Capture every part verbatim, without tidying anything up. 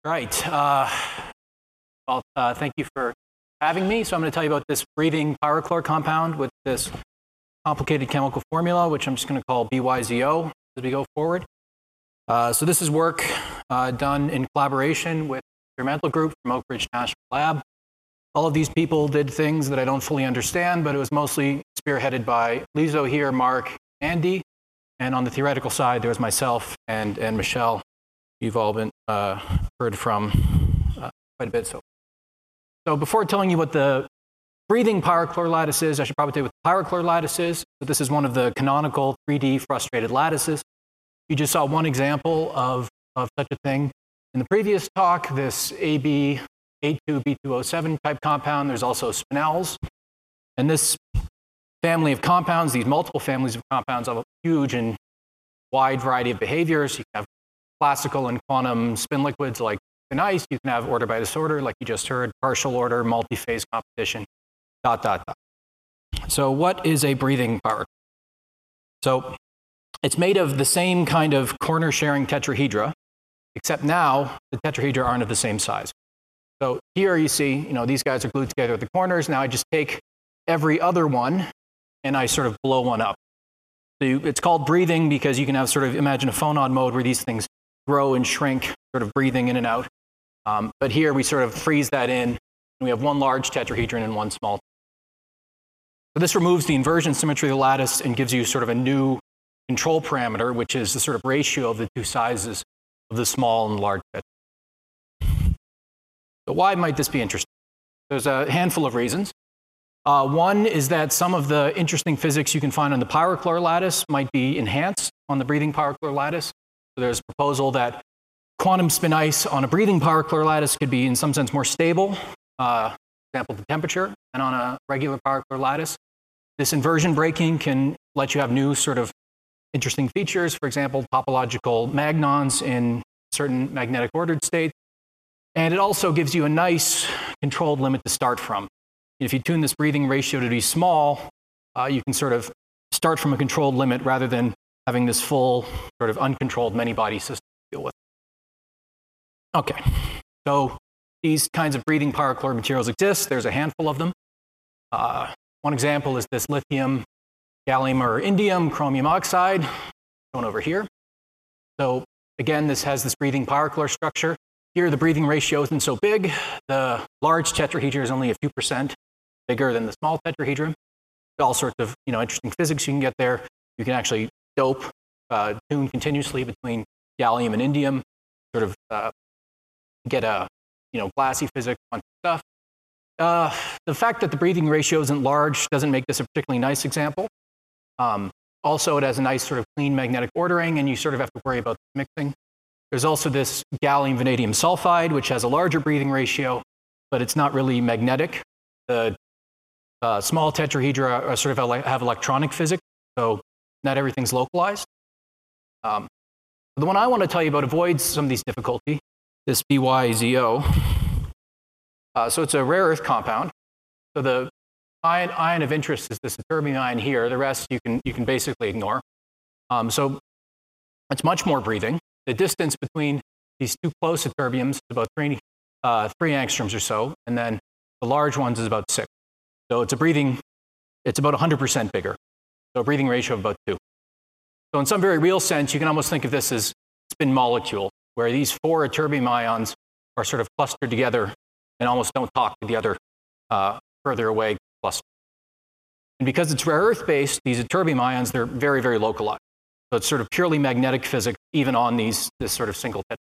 All right. Uh, well, uh, thank you for having me. So I'm going to tell you about this breathing pyrochlor compound with this complicated chemical formula, which I'm just going to call B Y Z O as we go forward. Uh, so this is work uh, done in collaboration with the experimental group from Oak Ridge National Lab. All of these people did things that I don't fully understand, but it was mostly spearheaded by Lizo here, Mark, Andy. And on the theoretical side, there was myself and, and Michelle. You've all been uh, heard from uh, quite a bit. So, so before telling you what the breathing pyrochlor lattice is, I should probably tell you what the pyrochlor lattice is. So this is one of the canonical three D frustrated lattices. You just saw one example of, of such a thing. In the previous talk, this A B eight two B two oh seven type compound, there's also spinels. And this family of compounds, these multiple families of compounds, have a huge and wide variety of behaviors. You can have classical and quantum spin liquids like thin ice. You can have order by disorder, like you just heard, partial order, multi-phase competition, dot, dot, dot. So what is a breathing pyrochlor? So it's made of the same kind of corner-sharing tetrahedra, except now the tetrahedra aren't of the same size. So here you see, you know, these guys are glued together at the corners. Now I just take every other one and I sort of blow one up. So you, it's called breathing because you can have sort of, imagine a phonon mode where these things grow and shrink, sort of breathing in and out. Um, but here we sort of freeze that in, and we have one large tetrahedron and one small. So this removes the inversion symmetry of the lattice and gives you sort of a new control parameter, which is the sort of ratio of the two sizes of the small and large tetrahedron. So why might this be interesting? There's a handful of reasons. Uh, one is that some of the interesting physics you can find on the pyrochlor lattice might be enhanced on the breathing pyrochlor lattice. So there's a proposal that quantum spin ice on a breathing pyrochlor lattice could be in some sense more stable, uh, for example, the temperature, than on a regular pyrochlor lattice. This inversion breaking can let you have new sort of interesting features, for example, topological magnons in certain magnetic ordered states. And it also gives you a nice controlled limit to start from. If you tune this breathing ratio to be small, uh, you can sort of start from a controlled limit rather than having this full sort of uncontrolled many-body system to deal with. Okay, so these kinds of breathing pyrochlor materials exist. There's a handful of them. Uh, one example is this lithium, gallium or indium, chromium oxide, shown over here. So again, this has this breathing pyrochlor structure. Here, the breathing ratio isn't so big. The large tetrahedron is only a few percent bigger than the small tetrahedron. All sorts of you know, interesting physics you can get there. You can actually dope, uh, tune continuously between gallium and indium, sort of uh, get a you know, glassy physics on stuff. Uh, the fact that the breathing ratio isn't large doesn't make this a particularly nice example. Um, also, it has a nice sort of clean magnetic ordering, and you sort of have to worry about mixing. There's also this gallium vanadium sulfide, which has a larger breathing ratio, but it's not really magnetic. The uh, small tetrahedra are sort of have electronic physics, so not everything's localized. Um, the one I want to tell you about avoids some of these difficulty, this B Y Z O. Uh, so it's a rare earth compound. So the ion, ion of interest is this ytterbium ion here. The rest you can, you can basically ignore. Um, so it's much more breathing. The distance between these two close ytterbiums is about three, uh, three angstroms or so, and then the large ones is about six. So it's a breathing, it's about one hundred percent bigger. So a breathing ratio of about two. So in some very real sense, you can almost think of this as spin molecule, where these four ytterbium ions are sort of clustered together and almost don't talk to the other uh, further away cluster. And because it's rare earth-based, these ytterbium ions, they're very, very localized. So it's sort of purely magnetic physics, even on these, this sort of single tetrahedron.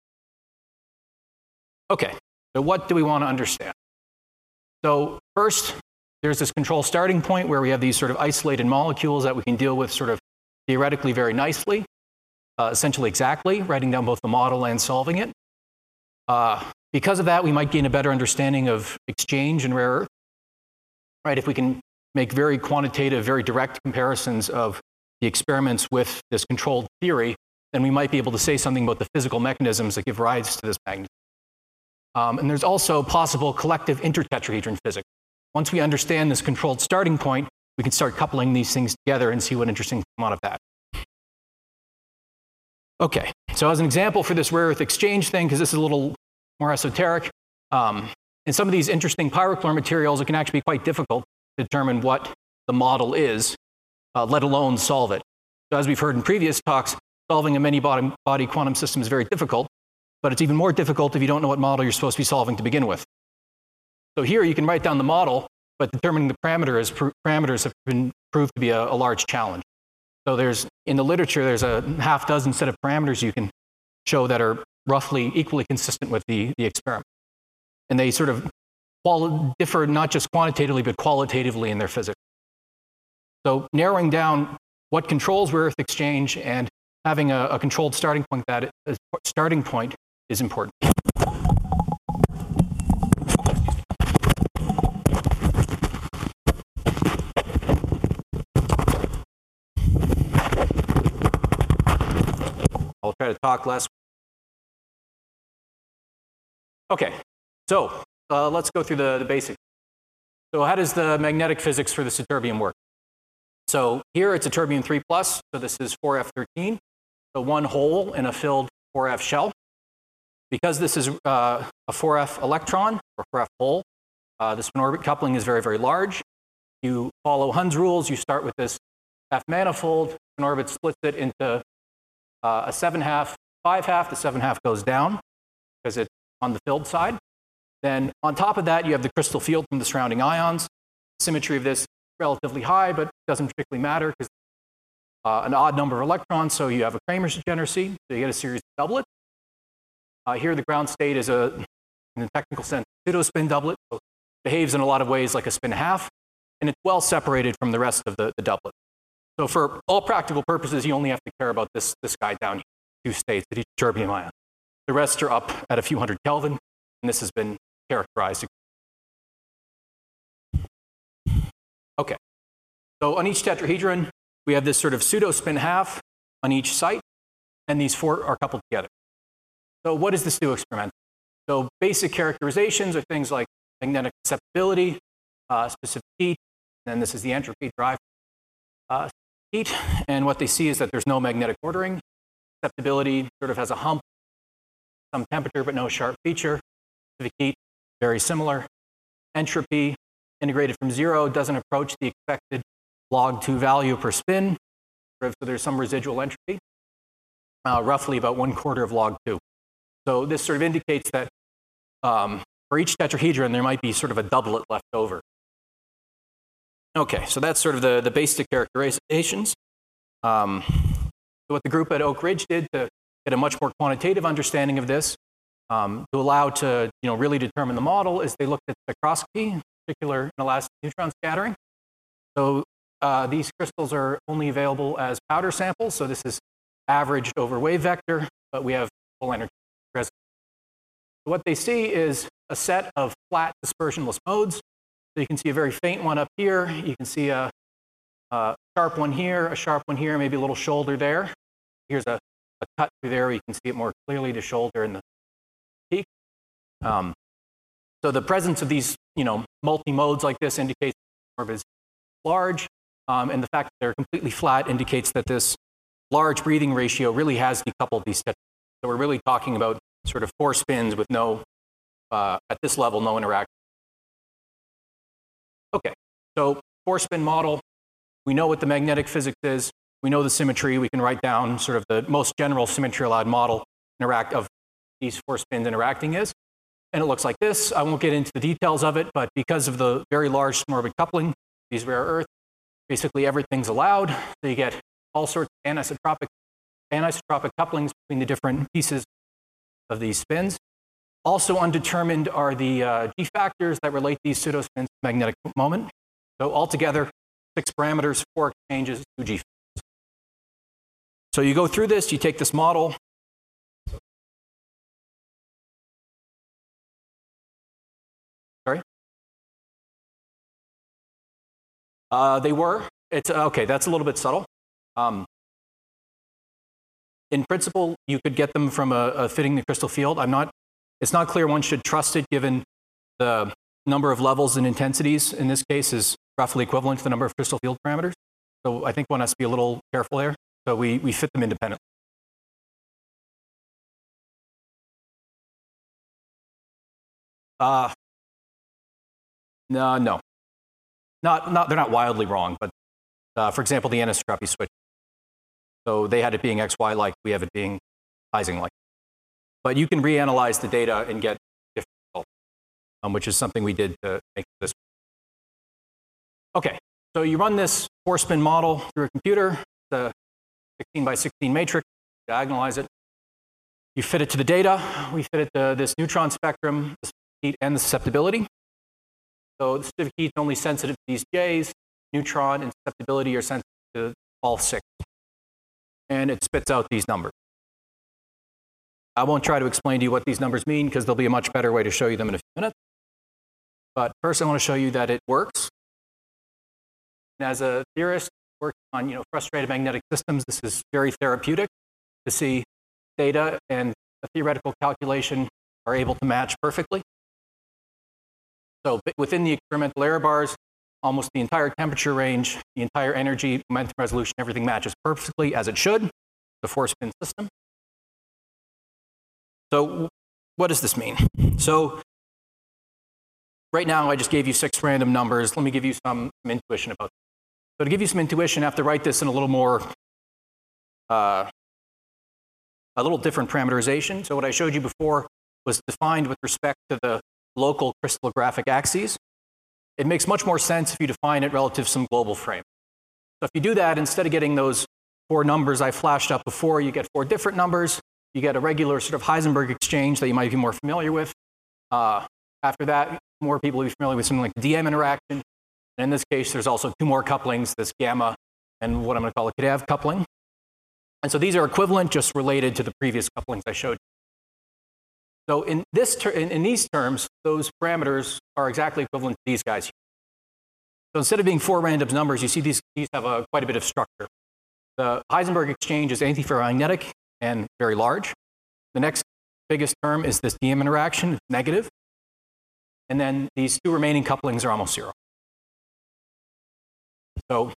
Okay, so what do we want to understand? So first, there's this control starting point where we have these sort of isolated molecules that we can deal with sort of theoretically very nicely, uh, essentially exactly, writing down both the model and solving it. Uh, because of that, we might gain a better understanding of exchange in rare earth. Right, if we can make very quantitative, very direct comparisons of the experiments with this controlled theory, then we might be able to say something about the physical mechanisms that give rise to this magnetism. Um, and there's also possible collective intertetrahedron physics. Once we understand this controlled starting point, we can start coupling these things together and see what interesting come out of that. Okay, so as an example for this rare earth exchange thing, because this is a little more esoteric. Um, in some of these interesting pyrochlore materials, it can actually be quite difficult to determine what the model is, uh, let alone solve it. So as we've heard in previous talks, solving a many-body body quantum system is very difficult, but it's even more difficult if you don't know what model you're supposed to be solving to begin with. So here you can write down the model, but determining the parameters, parameters have been proved to be a, a large challenge. So there's, in the literature, there's a half dozen set of parameters you can show that are roughly equally consistent with the, the experiment. And they sort of differ not just quantitatively, but qualitatively in their physics. So narrowing down what controls rare earth exchange and having a, a controlled starting point, that is, starting point is important. I'll try to talk less. Okay, so uh, let's go through the, the basics. So how does the magnetic physics for the ytterbium work? So here it's ytterbium three plus, so this is four F thirteen, so one hole in a filled four F shell. Because this is uh, a four F electron, or four F hole, uh, the spin-orbit coupling is very, very large. You follow Hund's rules, you start with this F manifold, spin-orbit splits it into uh, a seven half, five half, the seven half goes down, because it's on the filled side. Then on top of that, you have the crystal field from the surrounding ions. Symmetry of this is relatively high, but doesn't particularly matter because uh, an odd number of electrons, so you have a Kramer's degeneracy, so you get a series of doublets. Uh, here the ground state is a, in a technical sense, pseudo-spin doublet, so it behaves in a lot of ways like a spin half, and it's well separated from the rest of the, the doublet. So for all practical purposes, you only have to care about this, this guy down here, two states at each ytterbium ion. The rest are up at a few hundred Kelvin, and this has been characterized. Okay, so on each tetrahedron, we have this sort of pseudo-spin half on each site, and these four are coupled together. So what does this do experimentally? So basic characterizations are things like magnetic susceptibility, uh, specific heat, and this is the entropy drive uh, heat, and what they see is that there's no magnetic ordering. Susceptibility sort of has a hump, some temperature, but no sharp feature. Specific heat, very similar. Entropy, integrated from zero, doesn't approach the expected log two value per spin, so there's some residual entropy, uh, roughly about one quarter of log two. So this sort of indicates that um, for each tetrahedron, there might be sort of a doublet left over. Okay, so that's sort of the, the basic characterizations. Um, so what the group at Oak Ridge did to get a much more quantitative understanding of this, um, to allow to you know, really determine the model, is they looked at spectroscopy, in particular inelastic neutron scattering. So uh, these crystals are only available as powder samples, so this is averaged over wave vector, but we have full energy present. What they see is a set of flat dispersionless modes. So you can see a very faint one up here. You can see a, a sharp one here, a sharp one here, maybe a little shoulder there. Here's a, a cut through there where you can see it more clearly, the shoulder and the peak. Um, so the presence of these you know, multi-modes like this indicates the orbit is large, um, and the fact that they're completely flat indicates that this large breathing ratio really has decoupled these steps. So we're really talking about sort of four spins with no, uh, at this level, no interaction. Okay, so four spin model, we know what the magnetic physics is, we know the symmetry, we can write down sort of the most general symmetry allowed model interact of these four spins interacting is, and it looks like this. I won't get into the details of it, but because of the very large spin-orbit coupling, these rare earths, basically everything's allowed, so you get all sorts of anisotropic, anisotropic couplings between the different pieces of these spins. Also undetermined are the uh, G factors that relate these pseudospins to magnetic moment. So altogether, six parameters, four exchanges, two G factors. So you go through this, you take this model. Sorry? Uh, they were. It's okay, that's a little bit subtle. Um, in principle, you could get them from a, a fitting the crystal field. I'm not, it's not clear one should trust it given the number of levels and intensities in this case is roughly equivalent to the number of crystal field parameters. So I think one has to be a little careful there. So we, we fit them independently. Uh, no, no. Not, not, they're not wildly wrong, but uh, for example, the anisotropy switch. So they had it being X Y like, we have it being Ising like. But you can reanalyze the data and get different results, um, which is something we did to make this. Okay, so you run this four-spin model through a computer, the sixteen by sixteen matrix, diagonalize it. You fit it to the data. We fit it to this neutron spectrum, the heat, and the susceptibility. So the specific heat is only sensitive to these J's. Neutron and susceptibility are sensitive to all six. And it spits out these numbers. I won't try to explain to you what these numbers mean because there'll be a much better way to show you them in a few minutes. But first I want to show you that it works. And as a theorist working on you know, frustrated magnetic systems, this is very therapeutic to see data and a theoretical calculation are able to match perfectly. So within the experimental error bars, almost the entire temperature range, the entire energy, momentum resolution, everything matches perfectly as it should, the four-spin system. So what does this mean? So right now I just gave you six random numbers. Let me give you some, some intuition about this. So to give you some intuition, I have to write this in a little more, uh, a little different parameterization. So what I showed you before was defined with respect to the local crystallographic axes. It makes much more sense if you define it relative to some global frame. So if you do that, instead of getting those four numbers I flashed up before, you get four different numbers. You get a regular sort of Heisenberg exchange that you might be more familiar with. Uh, after that, more people will be familiar with something like the D M interaction. And in this case, there's also two more couplings, this gamma and what I'm going to call a Kadav coupling. And so these are equivalent, just related to the previous couplings I showed you. So in, this ter in, in these terms, those parameters are exactly equivalent to these guys here. So instead of being four random numbers, you see these, these have a, quite a bit of structure. The Heisenberg exchange is antiferromagnetic and very large. The next biggest term is this D M interaction, it's negative. And then these two remaining couplings are almost zero. So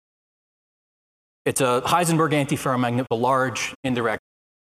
it's a Heisenberg antiferromagnet, the large indirect.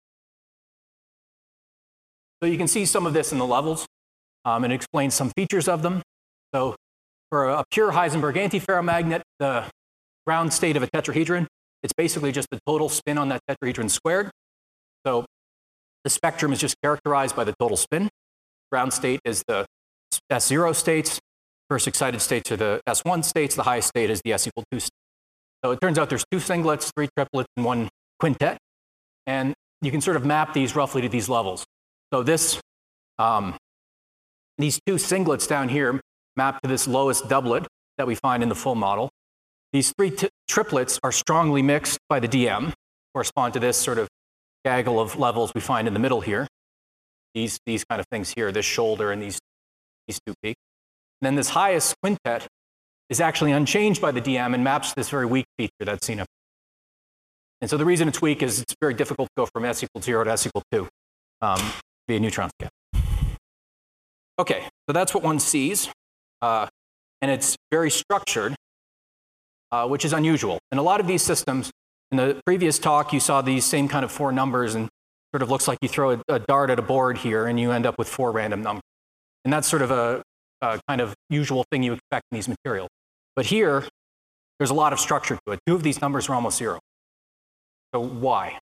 So you can see some of this in the levels, um, and it explains some features of them. So for a pure Heisenberg antiferromagnet, the ground state of a tetrahedron, it's basically just the total spin on that tetrahedron squared. So the spectrum is just characterized by the total spin. Ground state is the S zero states. First excited states are the S one states. The highest state is the S equal two state. So it turns out there's two singlets, three triplets, and one quintet. And you can sort of map these roughly to these levels. So this, um, these two singlets down here map to this lowest doublet that we find in the full model. These three triplets are strongly mixed by the D M, correspond to this sort of gaggle of levels we find in the middle here. These, these kind of things here, this shoulder and these, these two peaks. And then this highest quintet is actually unchanged by the D M and maps to this very weak feature that's seen up. And so the reason it's weak is it's very difficult to go from S equal zero to S equal two um, via neutron scale. Okay, so that's what one sees. Uh, and it's very structured, uh, which is unusual. In a lot of these systems, in the previous talk, you saw these same kind of four numbers and sort of looks like you throw a, a dart at a board here and you end up with four random numbers. And that's sort of a, a kind of usual thing you expect in these materials. But here, there's a lot of structure to it. Two of these numbers are almost zero. So why?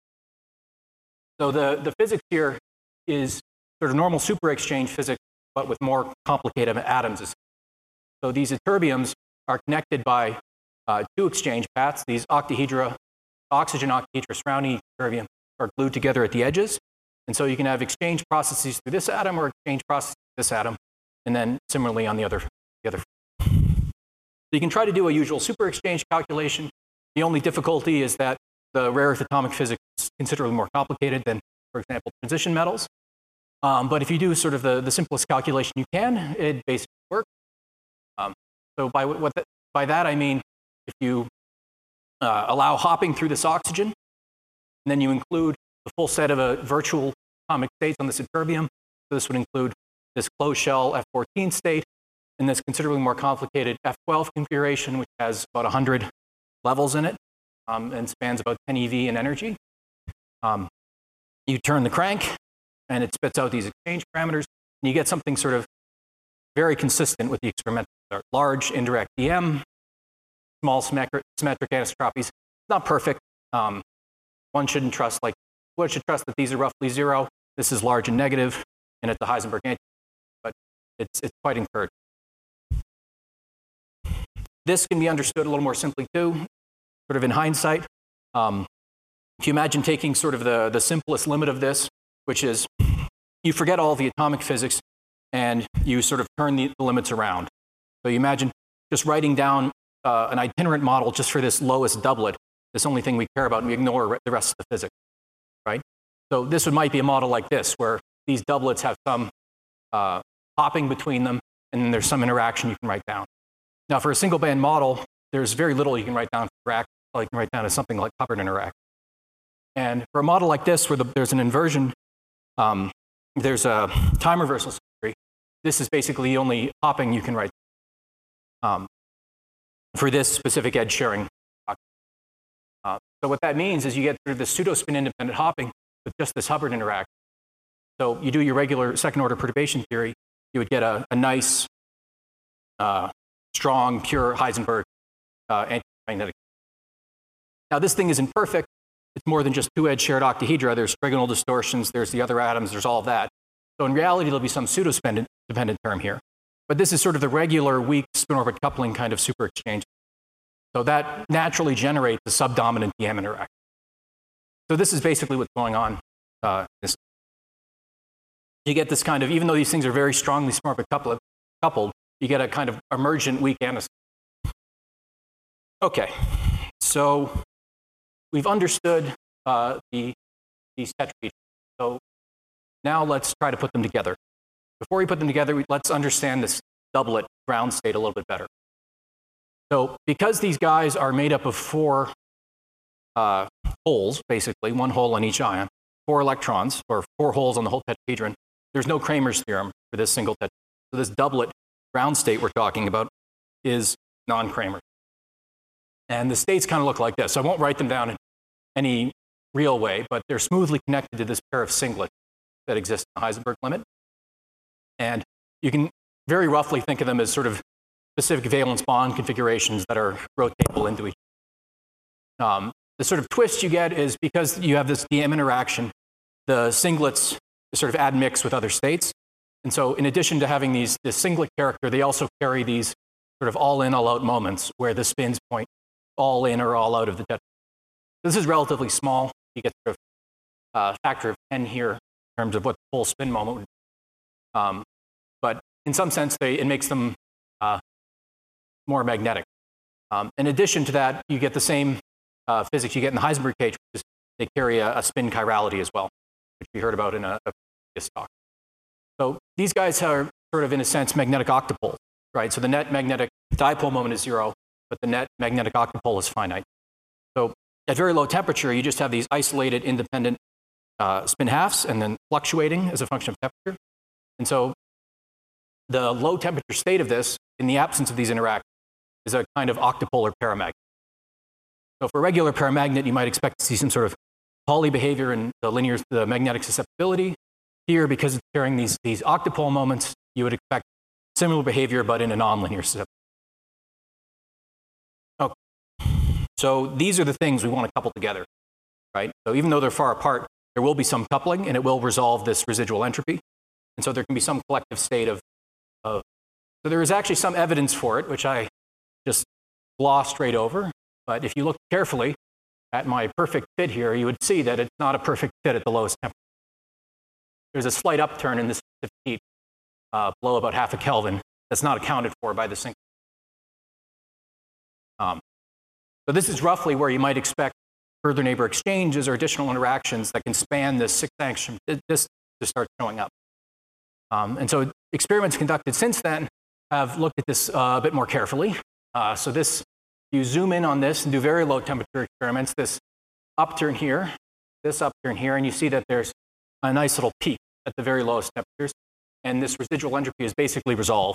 So the, the physics here is sort of normal super exchange physics, but with more complicated atoms. So these ytterbiums are connected by uh, two exchange paths. These octahedra, oxygen octahedra surrounding each ytterbium are glued together at the edges. And so you can have exchange processes through this atom or exchange processes through this atom, and then similarly on the other. The other. So you can try to do a usual super exchange calculation. The only difficulty is that the rare earth atomic physics is considerably more complicated than, for example, transition metals. Um, but if you do sort of the, the simplest calculation you can, it basically works. Um, so by, what the, by that I mean, if you uh, allow hopping through this oxygen, and then you include the full set of a virtual atomic states on this ytterbium, so this would include this closed shell F fourteen state, and this considerably more complicated F twelve configuration, which has about one hundred levels in it, um, and spans about ten eV in energy. Um, you turn the crank, and it spits out these exchange parameters. And you get something sort of very consistent with the experimental start. Large indirect D M, small symmetric, symmetric anisotropies. Not perfect. Um, one shouldn't trust, like, one should trust that these are roughly zero. This is large and negative, and at the Heisenberg anti, but it's, it's quite encouraging. This can be understood a little more simply too, sort of in hindsight. Um, if you imagine taking sort of the, the simplest limit of this, which is you forget all the atomic physics and you sort of turn the, the limits around. So you imagine just writing down uh, an itinerant model just for this lowest doublet, this only thing we care about, and we ignore the rest of the physics, right? So this would, might be a model like this, where these doublets have some uh, hopping between them, and then there's some interaction you can write down. Now, for a single band model, there's very little you can write down for interaction. All you can write down is something like Hubbard interaction. And for a model like this, where the, there's an inversion, um, there's a time reversal symmetry. This is basically the only hopping you can write um, for this specific edge sharing. Uh, so what that means is you get through the pseudo-spin independent hopping with just this Hubbard interaction. So you do your regular second order perturbation theory, you would get a, a nice, uh, strong, pure Heisenberg uh, anti-magnetic. Now this thing isn't perfect. It's more than just two edge shared octahedra. There's trigonal distortions, there's the other atoms, there's all of that. So in reality, there'll be some pseudo-spin dependent term here. But this is sort of the regular weak spin-orbit coupling kind of super exchange. So that naturally generates a subdominant D M interaction. So this is basically what's going on. Uh, this. You get this kind of, even though these things are very strongly spin-orbit coupled, coupled, you get a kind of emergent weak anisotropy. Okay, so we've understood uh, the, these tetrahedrons. So now let's try to put them together. Before we put them together, we, let's understand this doublet ground state a little bit better. So because these guys are made up of four uh, holes, basically, one hole on each ion, four electrons, or four holes on the whole tetrahedron, there's no Kramer's theorem for this single tetrahedron. So this doublet ground state we're talking about is non-Kramer. And the states kind of look like this. I won't write them down in any real way, but they're smoothly connected to this pair of singlets that exist in the Heisenberg limit. And you can very roughly think of them as sort of specific valence bond configurations that are rotatable into each other. Um, the sort of twist you get is because you have this D M interaction, the singlets sort of admix with other states. And so in addition to having these, this singlet character, they also carry these sort of all in, all out moments where the spins point all in or all out of the tetrahedron. This is relatively small. You get sort of a factor of ten here in terms of what the full spin moment would be. Um, but in some sense, they, it makes them uh, more magnetic. Um, in addition to that, you get the same uh, physics you get in the Heisenberg cage, which is they carry a, a spin chirality as well, which we heard about in a, a previous talk. So these guys are sort of, in a sense, magnetic octopoles, right? So the net magnetic dipole moment is zero, but the net magnetic octopole is finite. So at very low temperature, you just have these isolated independent uh, spin halves and then fluctuating as a function of temperature. And so the low temperature state of this, in the absence of these interactions, is a kind of octopolar paramagnet. So for a regular paramagnet, you might expect to see some sort of Pauli behavior in the linear, the magnetic susceptibility. Here, because it's carrying these, these octopole moments, you would expect similar behavior, but in a nonlinear susceptibility. Okay. So these are the things we want to couple together, right? So even though they're far apart, there will be some coupling, and it will resolve this residual entropy. And so there can be some collective state of, of so there is actually some evidence for it, which I just glossed right over. But if you look carefully at my perfect fit here, you would see that it's not a perfect fit at the lowest temperature. There's a slight upturn in this heat uh, below about half a Kelvin that's not accounted for by the sink. Um, so this is roughly where you might expect further neighbor exchanges or additional interactions that can span this six angstrom distance to start showing up. Um, and so experiments conducted since then have looked at this uh, a bit more carefully. Uh, so this, you zoom in on this and do very low temperature experiments, this upturn here, this upturn here, and you see that there's a nice little peak at the very lowest temperatures, and this residual entropy is basically resolved.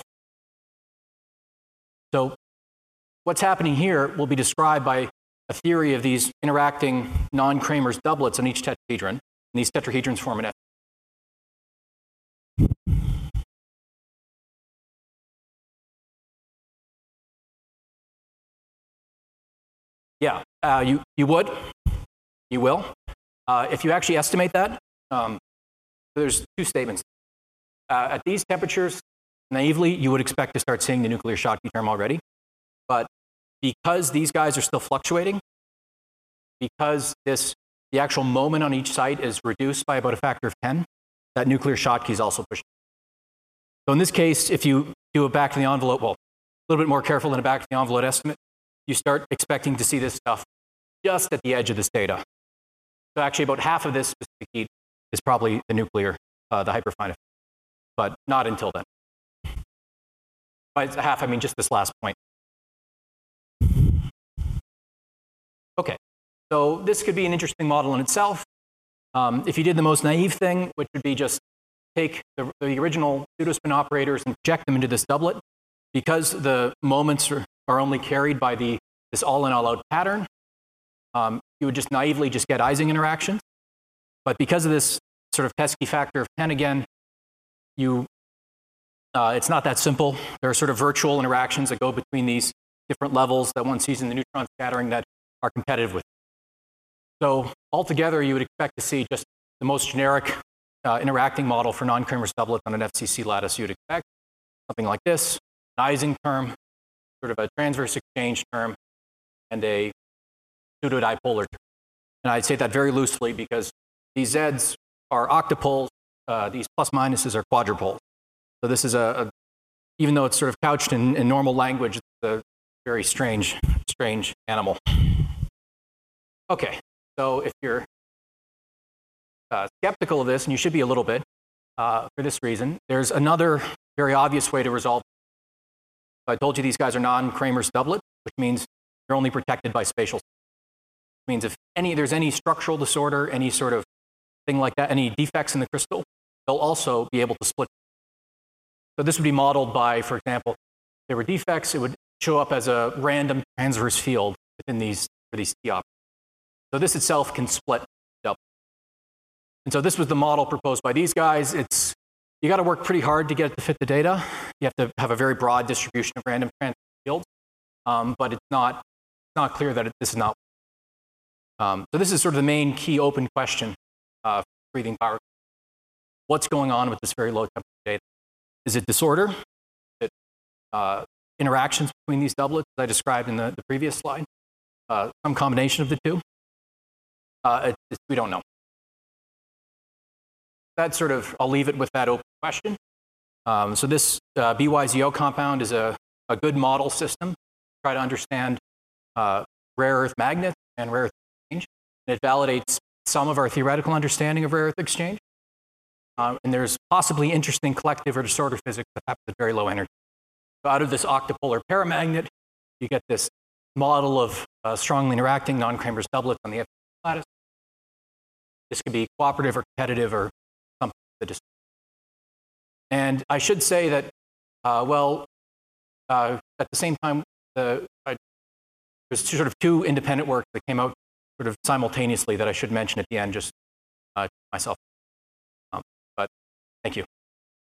So what's happening here will be described by a theory of these interacting non-Kramer's doublets on each tetrahedron, and these tetrahedrons form an F. Uh, you, you would. You will. Uh, if you actually estimate that, um, there's two statements. Uh, at these temperatures, naively, you would expect to start seeing the nuclear Schottky term already. But because these guys are still fluctuating, because this, the actual moment on each site is reduced by about a factor of ten, that nuclear Schottky is also pushing. So in this case, if you do a back to the envelope, well, a little bit more careful than a back to the envelope estimate, you start expecting to see this stuff just at the edge of this data. So actually about half of this specific heat is probably the nuclear, uh, the hyperfine effect, but not until then. By half, I mean just this last point. Okay, so this could be an interesting model in itself. Um, if you did the most naive thing, which would be just take the, the original pseudospin operators and project them into this doublet, because the moments are, are only carried by the, this all-in, all-out pattern, um, you would just naively just get Ising interactions. But because of this sort of pesky factor of ten again, you, uh, it's not that simple. There are sort of virtual interactions that go between these different levels that one sees in the neutron scattering that are competitive with. So altogether, you would expect to see just the most generic uh, interacting model for non-Kramers doublet on an F C C lattice you'd expect. Something like this, an Ising term, sort of a transverse exchange term, and a pseudodipolar term. And I'd say that very loosely because these Zs are octopoles, uh, these plus minuses are quadrupoles. So this is a, a even though it's sort of couched in, in normal language, it's a very strange, strange animal. Okay, so if you're uh, skeptical of this, and you should be a little bit uh, for this reason, there's another very obvious way to resolve it. I told you these guys are non-Kramers doublet, which means they're only protected by spatial. It means if any, there's any structural disorder, any sort of thing like that, any defects in the crystal, they'll also be able to split. So this would be modeled by, for example, if there were defects, it would show up as a random transverse field within these, for these T operators. So this itself can split double. And so this was the model proposed by these guys. It's, you got to work pretty hard to get it to fit the data. You have to have a very broad distribution of random transverse fields, um, but it's not, not clear that it, this is not. Um, so this is sort of the main key open question uh, for breathing power. What's going on with this very low temperature data? Is it disorder? Is it uh, interactions between these doublets, as I described in the, the previous slide? Uh, some combination of the two? Uh, it, it, we don't know. That sort of, I'll leave it with that open question. Um, so this uh, B Y Z O compound is a, a good model system to try to understand uh, rare earth magnets and rare earth exchange. And it validates some of our theoretical understanding of rare earth exchange. Um, and there's possibly interesting collective or disorder physics that happens at very low energy. So out of this octopolar paramagnet, you get this model of uh, strongly interacting non-Kramers doublets on the F C C lattice. This could be cooperative or competitive or something. And I should say that, uh, well, uh, at the same time, the, I, there's sort of two independent works that came out sort of simultaneously that I should mention at the end, just uh, myself. Um, but thank you.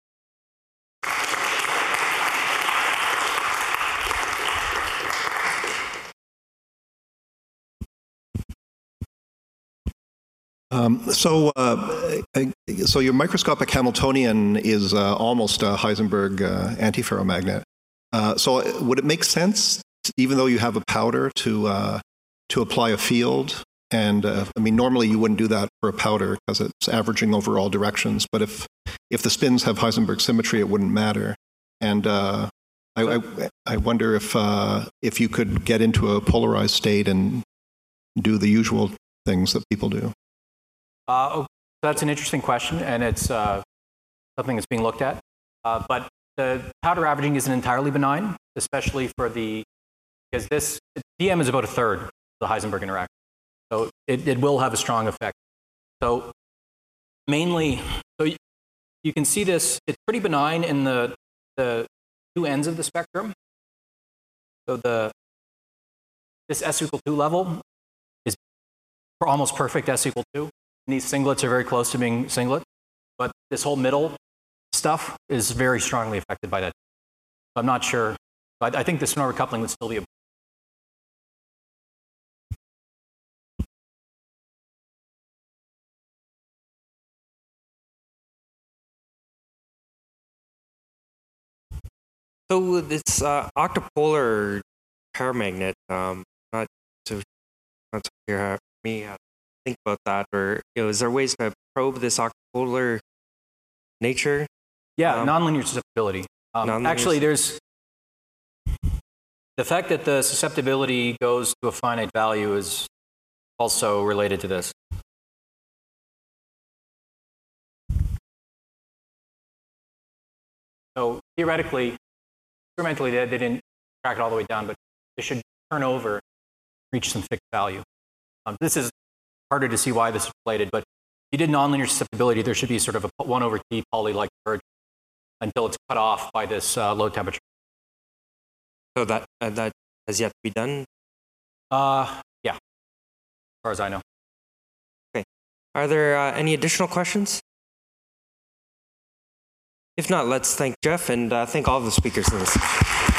Um, so, uh, so your microscopic Hamiltonian is uh, almost a Heisenberg uh, antiferromagnet. Uh, so, would it make sense, even though you have a powder, to uh, to apply a field? And uh, I mean, normally you wouldn't do that for a powder because it's averaging over all directions. But if if the spins have Heisenberg symmetry, it wouldn't matter. And uh, I, I I wonder if uh, if you could get into a polarized state and do the usual things that people do. Uh, oh, that's an interesting question, and it's uh, something that's being looked at. Uh, but the powder averaging isn't entirely benign, especially for the, because this, D M is about a third of the Heisenberg interaction. So it, it will have a strong effect. So mainly, so you, you can see this, it's pretty benign in the, the two ends of the spectrum. So the, this S equal two level is almost perfect S equal two. And these singlets are very close to being singlet, but this whole middle stuff is very strongly affected by that. I'm not sure, but I think the Snorr coupling would still be a So this uh, octopolar paramagnet, um, not to not to hear me uh, think about that, or you know, is there ways to probe this octopolar nature? Yeah, Um, nonlinear susceptibility. Um, nonlinear actually, there's the fact that the susceptibility goes to a finite value is also related to this. So theoretically, experimentally, they, they didn't track it all the way down, but it should turn over, reach some fixed value. Um, this is harder to see why this is related, but if you did nonlinear susceptibility, there should be sort of a one over T poly-like convergence until it's cut off by this uh, low temperature. So that uh, that has yet to be done. Uh, yeah, as far as I know. Are there uh, any additional questions? If not, let's thank Jeff and uh, thank all of the speakers in this.